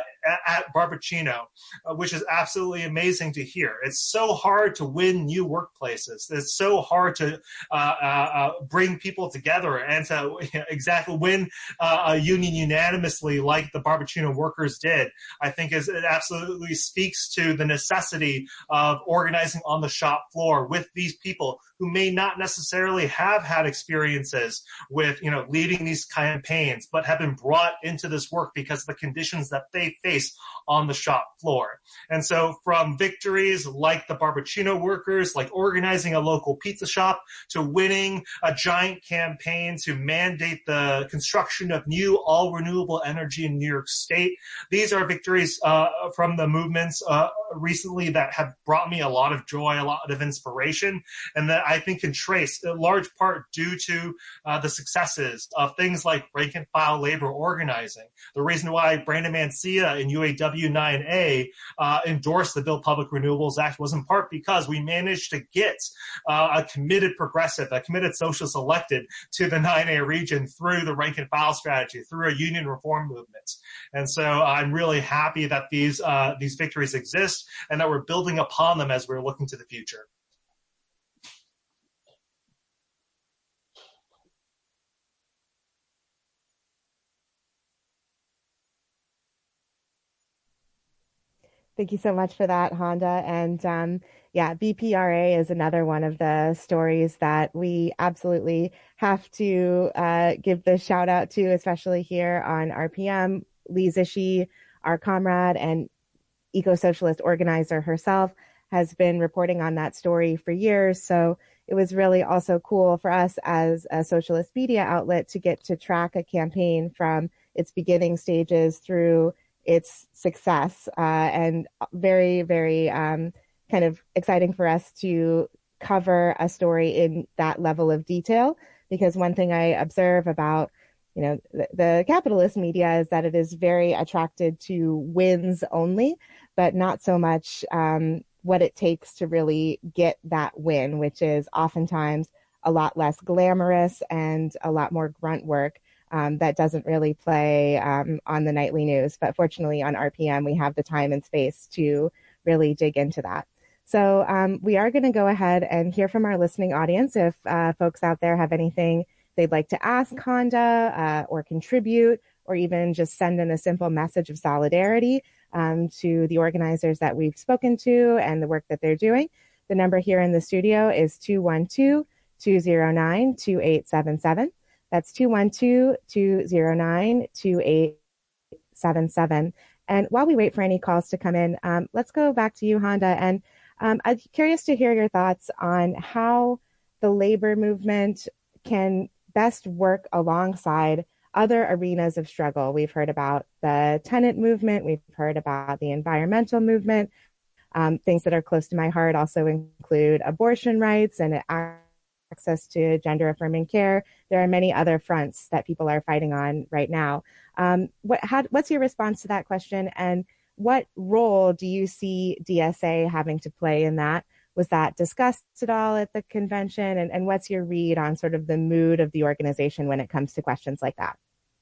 at Barboncino, which is absolutely amazing to hear. It's so hard to win new workplaces. It's so hard to bring people together and to exactly win a union unanimously like the Barboncino workers did. I think it absolutely speaks to the necessity of organizing on the shop floor with these people who may not necessarily have had experiences with, leading these campaigns, but have been brought into this work because of the conditions that they face on the shop floor. And so from victories like the Barboncino workers, like organizing a local pizza shop, to winning a giant campaign to mandate the construction of new all renewable energy in New York State, these are victories from the movements recently that have brought me a lot of joy, a lot of inspiration, and that I think can trace in large part due to the successes of things like rank and file labor organizing. The reason why Brandon Mancia and UAW 9A endorsed the Build Public Renewables Act was in part because we managed to get a committed progressive, a committed socialist elected to the 9A region through the rank and file strategy, through a union reform movement. And so I'm really happy that these victories exist and that we're building upon them as we're looking to the future. Thank you so much for that, Honda. And BPRA is another one of the stories that we absolutely have to give the shout out to, especially here on RPM. Lee Zishy, our comrade and eco-socialist organizer herself, has been reporting on that story for years. So it was really also cool for us as a socialist media outlet to get to track a campaign from its beginning stages through its success, and very, very kind of exciting for us to cover a story in that level of detail. Because one thing I observe about, the capitalist media is that it is very attracted to wins only, but not so much what it takes to really get that win, which is oftentimes a lot less glamorous and a lot more grunt work. That doesn't really play on the nightly news. But fortunately on RPM, we have the time and space to really dig into that. So we are going to go ahead and hear from our listening audience. If folks out there have anything they'd like to ask Honda or contribute, or even just send in a simple message of solidarity to the organizers that we've spoken to and the work that they're doing, the number here in the studio is 212-209-2877. That's 212-209-2877. And while we wait for any calls to come in, let's go back to you, Honda. And I'm curious to hear your thoughts on how the labor movement can best work alongside other arenas of struggle. We've heard about the tenant movement. We've heard about the environmental movement. Things that are close to my heart also include abortion rights and access to gender-affirming care. There are many other fronts that people are fighting on right now. What's your response to that question? And what role do you see DSA having to play in that? Was that discussed at all at the convention? And what's your read on sort of the mood of the organization when it comes to questions like that?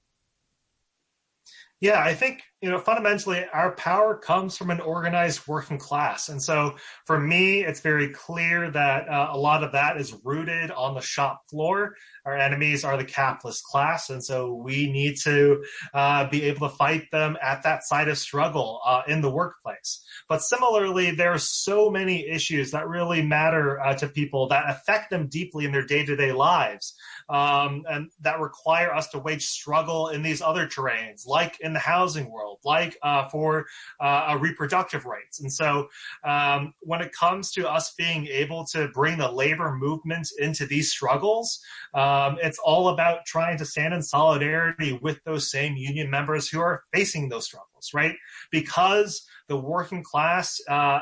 Yeah, I think, fundamentally our power comes from an organized working class. And so for me, it's very clear that a lot of that is rooted on the shop floor. Our enemies are the capitalist class. And so we need to be able to fight them at that side of struggle in the workplace. But similarly, there are so many issues that really matter to people that affect them deeply in their day-to-day lives. And that require us to wage struggle in these other terrains, like in the housing world, like for reproductive rights. And so when it comes to us being able to bring the labor movement into these struggles, it's all about trying to stand in solidarity with those same union members who are facing those struggles, right? Because the working class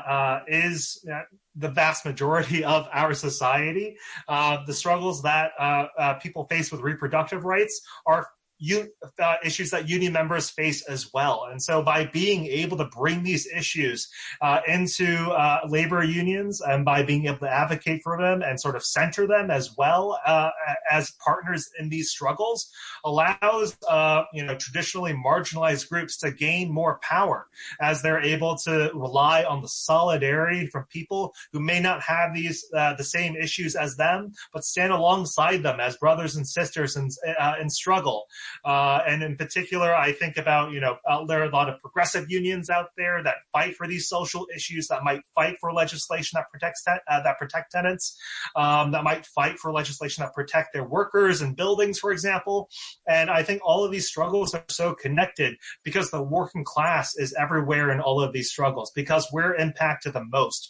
is the vast majority of our society. The struggles that people face with reproductive rights are issues that union members face as well. And so by being able to bring these issues into labor unions and by being able to advocate for them and sort of center them as well as partners in these struggles allows traditionally marginalized groups to gain more power as they're able to rely on the solidarity from people who may not have these the same issues as them, but stand alongside them as brothers and sisters in struggle. And in particular, I think about, there are a lot of progressive unions out there that fight for these social issues, that might fight for legislation that protect tenants, that might fight for legislation that protect their workers and buildings, for example. And I think all of these struggles are so connected because the working class is everywhere in all of these struggles, because we're impacted the most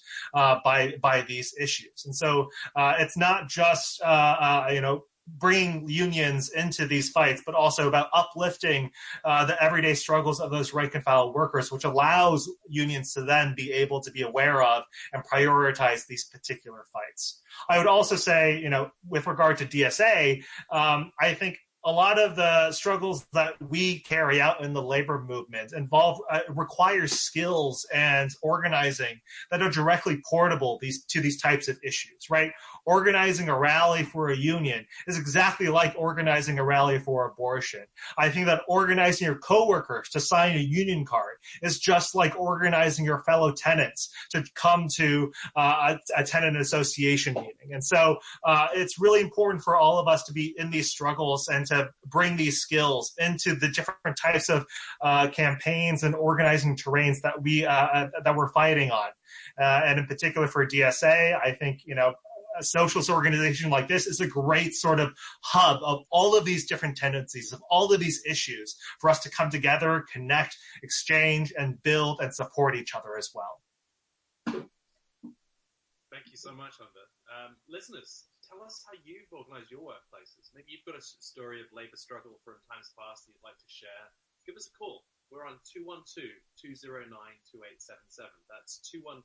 by these issues. And so it's not just, bringing unions into these fights, but also about uplifting the everyday struggles of those rank and file workers, which allows unions to then be able to be aware of and prioritize these particular fights. I would also say, with regard to DSA, I think a lot of the struggles that we carry out in the labor movement require skills and organizing that are directly portable to these types of issues, right? Organizing a rally for a union is exactly like organizing a rally for abortion. I think that organizing your coworkers to sign a union card is just like organizing your fellow tenants to come to a tenant association meeting. And so it's really important for all of us to be in these struggles and to bring these skills into the different types of campaigns and organizing terrains that we're fighting on. And in particular for DSA, I think, a socialist organization like this is a great sort of hub of all of these different tendencies, of all of these issues for us to come together, connect, exchange, and build and support each other as well. Thank you so much, Honda. Listeners, tell us how you've organized your workplaces. Maybe you've got a story of labor struggle from times past that you'd like to share. Give us a call. We're on 212-209-2877. That's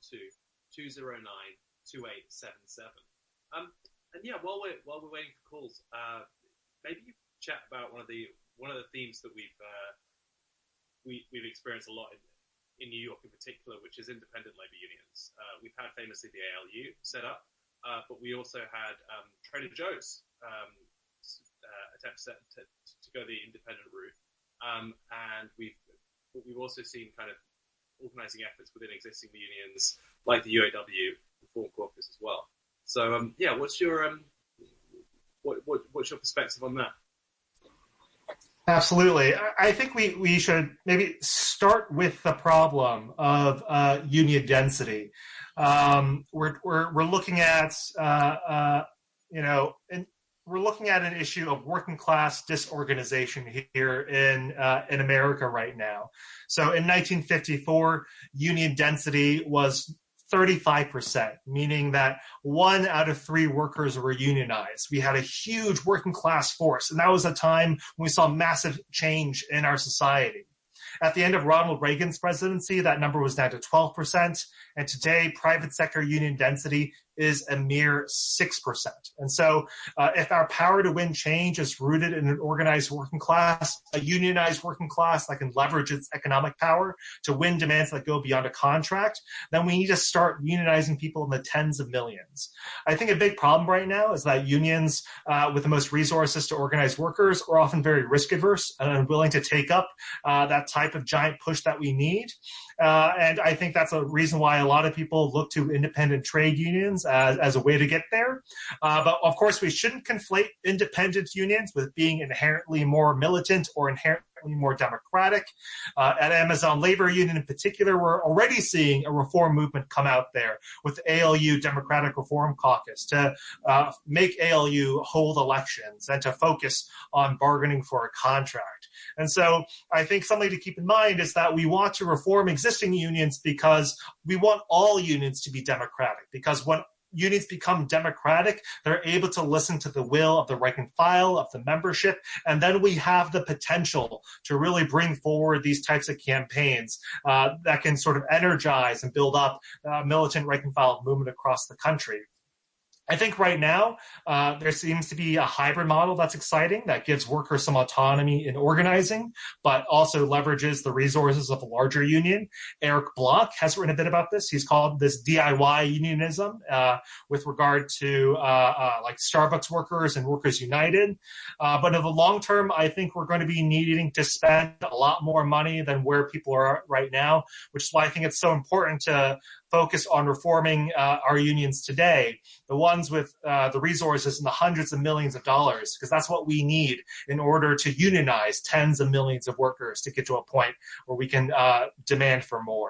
212-209-2877. And yeah, while we're waiting for calls, maybe you chat about one of the themes that we've experienced a lot in New York in particular, which is independent labor unions. We've had famously the ALU set up, but we also had Trader Joe's attempt to go the independent route, and we've also seen kind of organizing efforts within existing unions like the UAW, Reform Caucus as well. So what's your perspective on that? Absolutely. I think we should maybe start with the problem of union density. We're looking at we're looking at an issue of working class disorganization here in America right now. So in 1954, union density was 35%, meaning that 1 out of 3 workers were unionized. We had a huge working class force, and that was a time when we saw massive change in our society. At the end of Ronald Reagan's presidency, that number was down to 12%, and today private sector union density is a mere 6%. And so if our power to win change is rooted in an organized working class, a unionized working class that can leverage its economic power to win demands that go beyond a contract, then we need to start unionizing people in the tens of millions. I think a big problem right now is that unions with the most resources to organize workers are often very risk averse and unwilling to take up that type of giant push that we need. And I think that's a reason why a lot of people look to independent trade unions as a way to get there. But of course, we shouldn't conflate independent unions with being inherently more militant or inherently more democratic. At Amazon Labor Union in particular, we're already seeing a reform movement come out there with the ALU Democratic Reform Caucus to make ALU hold elections and to focus on bargaining for a contract. And so I think something to keep in mind is that we want to reform existing unions because we want all unions to be democratic, because when unions become democratic, they're able to listen to the will of the rank and file, of the membership, and then we have the potential to really bring forward these types of campaigns that can sort of energize and build up militant rank and file movement across the country. I think right now there seems to be a hybrid model that's exciting, that gives workers some autonomy in organizing, but also leverages the resources of a larger union. Eric Bloch has written a bit about this. He's called this DIY unionism with regard to like Starbucks workers and Workers United. But in the long term, I think we're going to be needing to spend a lot more money than where people are right now, which is why I think it's so important to focus on reforming our unions today, the ones with the resources in the hundreds of millions of dollars, because that's what we need in order to unionize tens of millions of workers to get to a point where we can demand for more.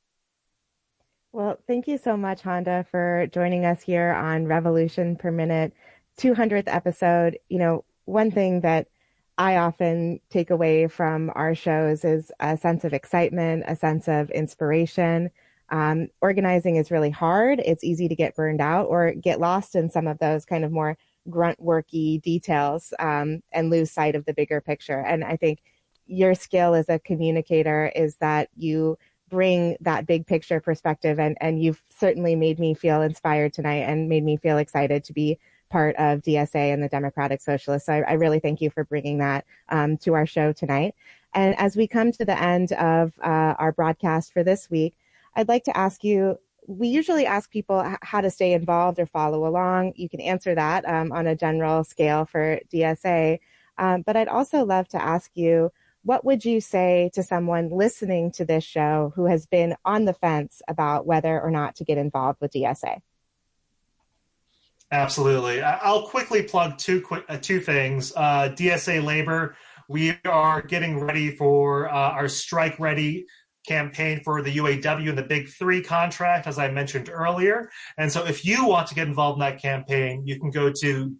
Well, thank you so much, Honda, for joining us here on Revolution Per Minute 200th episode. You know, one thing that I often take away from our shows is a sense of excitement, a sense of inspiration. Organizing is really hard. It's easy to get burned out or get lost in some of those kind of more grunt worky details and lose sight of the bigger picture. And I think your skill as a communicator is that you bring that big picture perspective, and you've certainly made me feel inspired tonight and made me feel excited to be part of DSA and the Democratic Socialists. So I really thank you for bringing that to our show tonight. And as we come to the end of our broadcast for this week, I'd like to ask you, we usually ask people how to stay involved or follow along. You can answer that on a general scale for DSA. But I'd also love to ask you, what would you say to someone listening to this show who has been on the fence about whether or not to get involved with DSA? Absolutely. I'll quickly plug two things. DSA Labor, we are getting ready for our Strike Ready campaign for the UAW and the Big Three contract, as I mentioned earlier. And so if you want to get involved in that campaign, you can go to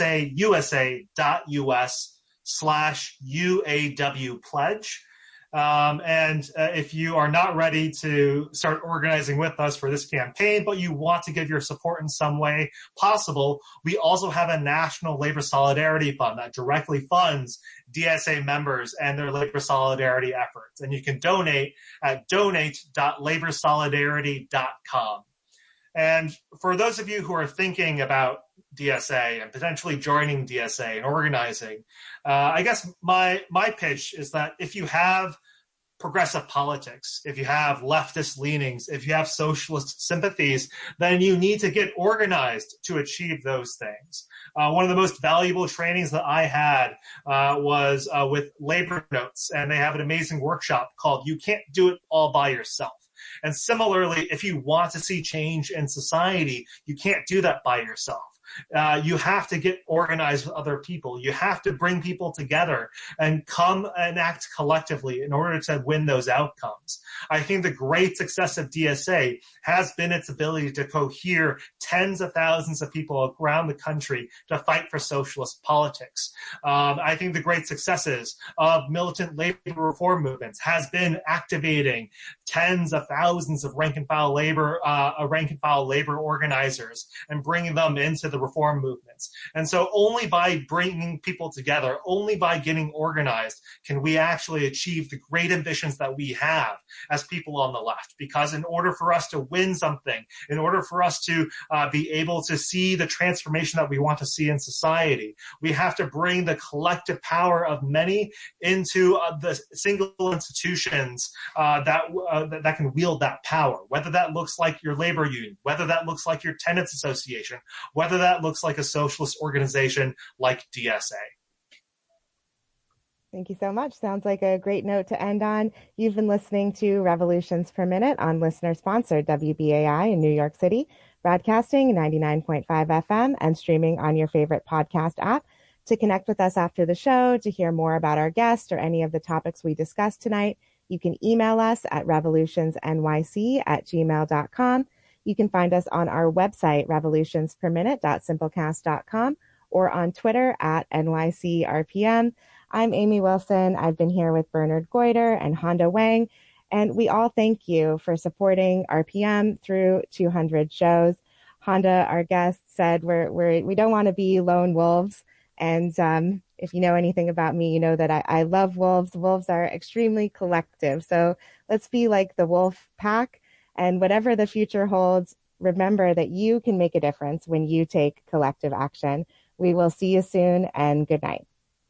dsausa.us/UAW pledge. And if you are not ready to start organizing with us for this campaign, but you want to give your support in some way possible, we also have a National Labor Solidarity Fund that directly funds DSA members and their labor solidarity efforts. And you can donate at donate.laborsolidarity.com. And for those of you who are thinking about DSA and potentially joining DSA and organizing, I guess my pitch is that if you have progressive politics, if you have leftist leanings, if you have socialist sympathies, then you need to get organized to achieve those things. One of the most valuable trainings that I had was with Labor Notes, and they have an amazing workshop called You Can't Do It All by Yourself. And similarly, if you want to see change in society, you can't do that by yourself. You have to get organized with other people. You have to bring people together and come and act collectively in order to win those outcomes. I think the great success of DSA has been its ability to cohere tens of thousands of people around the country to fight for socialist politics. I think the great successes of militant labor reform movements has been activating tens of thousands of rank and file labor organizers and bringing them into the reform movements. And so only by bringing people together, only by getting organized, can we actually achieve the great ambitions that we have as people on the left. Because in order for us to win something, in order for us to be able to see the transformation that we want to see in society, we have to bring the collective power of many into the single institutions that can wield that power, whether that looks like your labor union, whether that looks like your tenants association, whether that looks like a socialist organization like DSA. Thank you so much. Sounds like a great note to end on. You've been listening to Revolutions Per Minute on listener-sponsored WBAI in New York City, broadcasting 99.5 FM and streaming on your favorite podcast app. To connect with us after the show, to hear more about our guest or any of the topics we discussed tonight, you can email us at revolutionsnyc@gmail.com. You can find us on our website, revolutionsperminute.simplecast.com, or on Twitter at NYCRPM. I'm Amy Wilson. I've been here with Bernard Goiter and Honda Wang, and we all thank you for supporting RPM through 200 shows. Honda, our guest, said we don't want to be lone wolves, and if you know anything about me, you know that I love wolves. Wolves are extremely collective, so let's be like the wolf pack, and whatever the future holds, remember that you can make a difference when you take collective action. We will see you soon, and good night.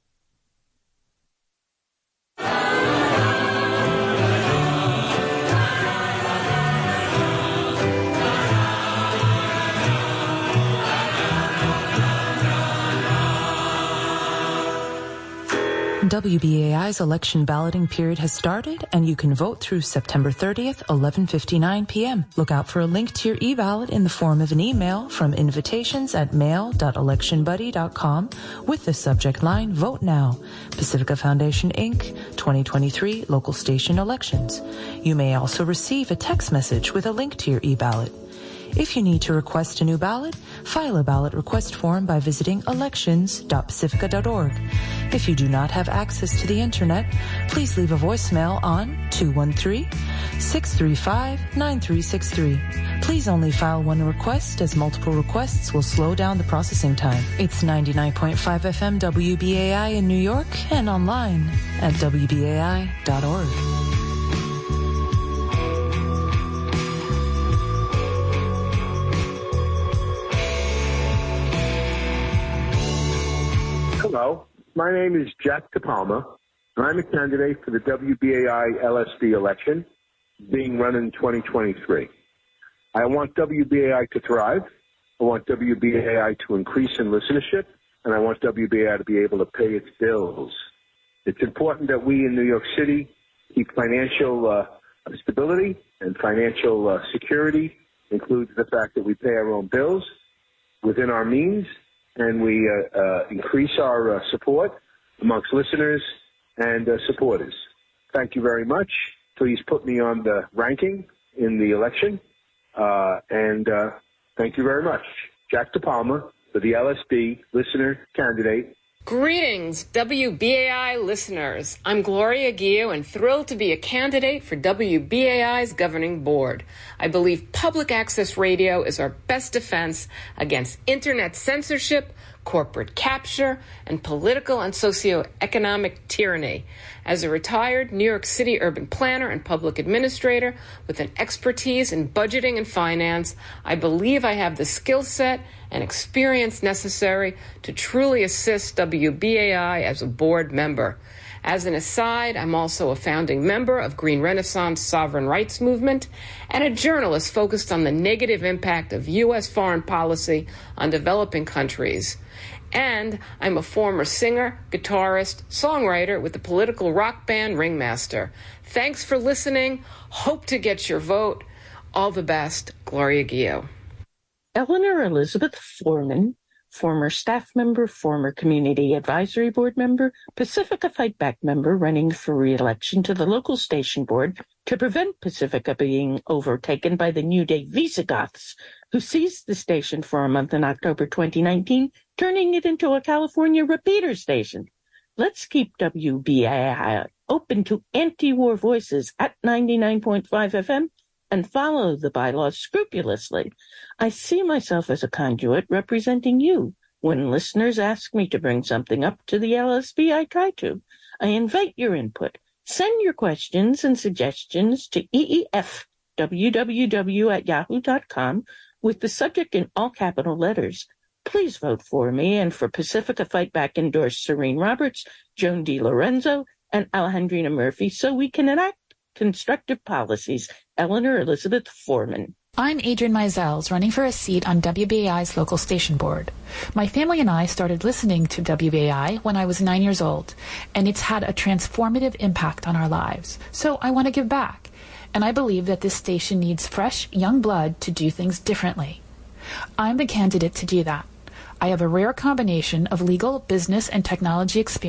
WBAI's election balloting period has started, and you can vote through September 30th, 11:59 p.m. Look out for a link to your e-ballot in the form of an email from invitations@mail.electionbuddy.com with the subject line, Vote Now, Pacifica Foundation, Inc., 2023 Local Station Elections. You may also receive a text message with a link to your e-ballot. If you need to request a new ballot, file a ballot request form by visiting elections.pacifica.org. If you do not have access to the internet, please leave a voicemail on 213-635-9363. Please only file one request, as multiple requests will slow down the processing time. It's 99.5 FM WBAI in New York and online at WBAI.org. Hello, my name is Jack DePalma, and I'm a candidate for the WBAI LSD election being run in 2023. I want WBAI to thrive. I want WBAI to increase in listenership, and I want WBAI to be able to pay its bills. It's important that we in New York City keep financial stability, and financial security includes the fact that we pay our own bills within our means, and we increase our support amongst listeners and supporters. Thank you very much. Please put me on the ranking in the election. And thank you very much. Jack DePalma for the LSD listener candidate. Greetings, WBAI listeners. I'm Gloria Guillo and thrilled to be a candidate for WBAI's governing board. I believe public access radio is our best defense against internet censorship, corporate capture, and political and socioeconomic tyranny. As a retired New York City urban planner and public administrator with an expertise in budgeting and finance, I believe I have the skill set and experience necessary to truly assist WBAI as a board member. As an aside, I'm also a founding member of Green Renaissance Sovereign Rights Movement and a journalist focused on the negative impact of U.S. foreign policy on developing countries. And I'm a former singer, guitarist, songwriter with the political rock band Ringmaster. Thanks for listening. Hope to get your vote. All the best, Gloria Guillo. Eleanor Elizabeth Foreman former staff member, former Community Advisory Board member, Pacifica Fight Back member running for re-election to the local station board to prevent Pacifica being overtaken by the New Day Visigoths, who seized the station for a month in October 2019, turning it into a California repeater station. Let's keep WBAI open to anti-war voices at 99.5 FM and follow the bylaws scrupulously. I see myself as a conduit representing you. When listeners ask me to bring something up to the LSB, I try to. I invite your input. Send your questions and suggestions to eefwww@yahoo.com with the subject in all capital letters. Please vote for me and for Pacifica Fight Back endorse Serene Roberts, Joan DiLorenzo, and Alejandrina Murphy so we can enact constructive policies. Eleanor Elizabeth Foreman. I'm Adrienne Mizels, running for a seat on WBAI's local station board. My family and I started listening to WBAI when I was 9 years old, and it's had a transformative impact on our lives. So I want to give back, and I believe that this station needs fresh, young blood to do things differently. I'm the candidate to do that. I have a rare combination of legal, business, and technology experience